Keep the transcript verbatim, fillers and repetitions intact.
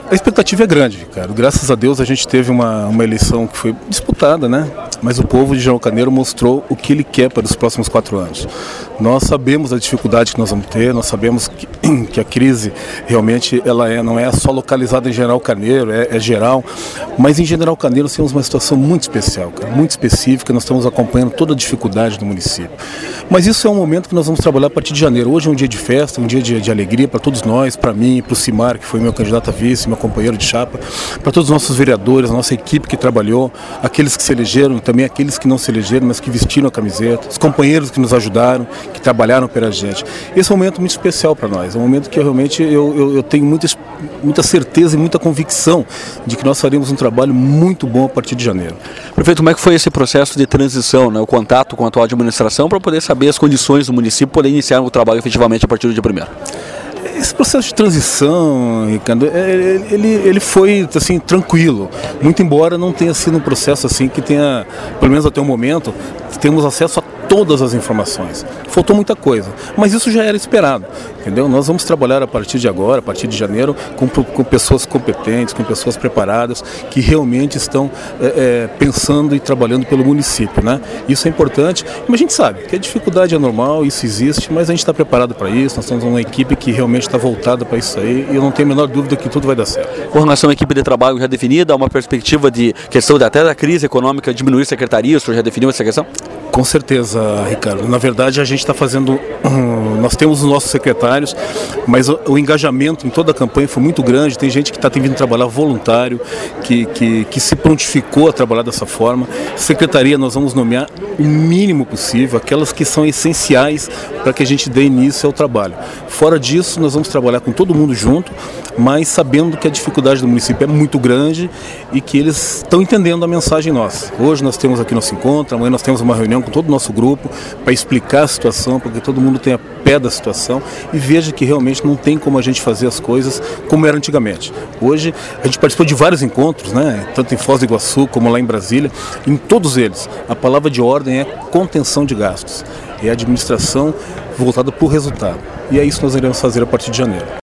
A expectativa é grande, cara. Graças a Deus a gente teve uma, uma eleição que foi disputada, né? Mas o povo de General Carneiro mostrou o que ele quer para os próximos quatro anos. Nós sabemos a dificuldade que nós vamos ter, nós sabemos que, que a crise realmente ela é, não é só localizada em General Carneiro, é, é geral. Mas em General Carneiro nós temos uma situação muito especial, cara, muito específica. Nós estamos acompanhando toda a dificuldade do município. Mas isso é um momento que nós vamos trabalhar a partir de janeiro. Hoje é um dia de festa, um dia de, de alegria para todos nós, para mim, para o Cimar, que foi meu candidato a vice, meu companheiro de chapa, para todos os nossos vereadores, a nossa equipe que trabalhou, aqueles que se elegeram e também aqueles que não se elegeram, mas que vestiram a camiseta, os companheiros que nos ajudaram, que trabalharam pela gente. Esse é um momento muito especial para nós, é um momento que eu, realmente eu, eu, eu tenho muita, muita certeza e muita convicção de que nós faremos um trabalho muito bom a partir de janeiro. Prefeito, como é que foi esse processo de transição, né, o contato com a atual administração para poder saber as condições do município poder iniciar o trabalho efetivamente a partir do dia primeiro? Esse processo de transição, Ricardo, ele, ele foi assim, tranquilo, muito embora não tenha sido um processo assim que tenha, pelo menos até o momento, temos acesso a todas as informações. Faltou muita coisa, mas isso já era esperado, entendeu? Nós vamos trabalhar a partir de agora, a partir de janeiro, com, com pessoas competentes, com pessoas preparadas, que realmente estão é, é, pensando e trabalhando pelo município, né? Isso é importante, mas a gente sabe que a dificuldade é normal, isso existe, mas a gente está preparado para isso, nós temos uma equipe que realmente está voltada para isso aí, e eu não tenho a menor dúvida que tudo vai dar certo. Com relação à equipe de trabalho já definida, há uma perspectiva de questão de, até da crise econômica, diminuir secretarias, o senhor já definiu essa questão? Com certeza, Ricardo. Na verdade, a gente está fazendo... Nós temos os nossos secretários, mas o, o engajamento em toda a campanha foi muito grande. Tem gente que está vindo trabalhar voluntário, que, que, que se prontificou a trabalhar dessa forma. Secretaria, nós vamos nomear o mínimo possível, aquelas que são essenciais para que a gente dê início ao trabalho. Fora disso, nós vamos trabalhar com todo mundo junto, mas sabendo que a dificuldade do município é muito grande e que eles estão entendendo a mensagem nossa. Hoje nós temos aqui nosso encontro, amanhã nós temos uma reunião com todo o nosso grupo para explicar a situação, para que todo mundo tenha pé da situação e veja que realmente não tem como a gente fazer as coisas como era antigamente. Hoje a gente participou de vários encontros, né? Tanto em Foz do Iguaçu como lá em Brasília. Em todos eles, a palavra de ordem é contenção de gastos, é administração voltada para o resultado. E é isso que nós iremos fazer a partir de janeiro.